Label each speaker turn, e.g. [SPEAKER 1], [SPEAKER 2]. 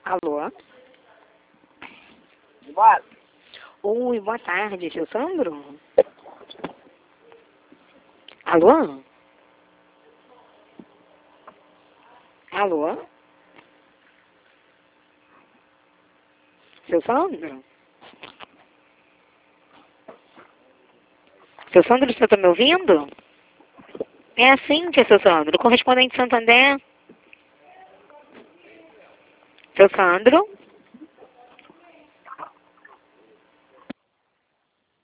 [SPEAKER 1] Alô?
[SPEAKER 2] Bora.
[SPEAKER 1] Oi, boa tarde, seu Sandro? Alô? Alô? Seu Sandro? Seu Sandro, você está me ouvindo? É a Cíntia, seu Sandro, correspondente de Santander. Seu Sandro?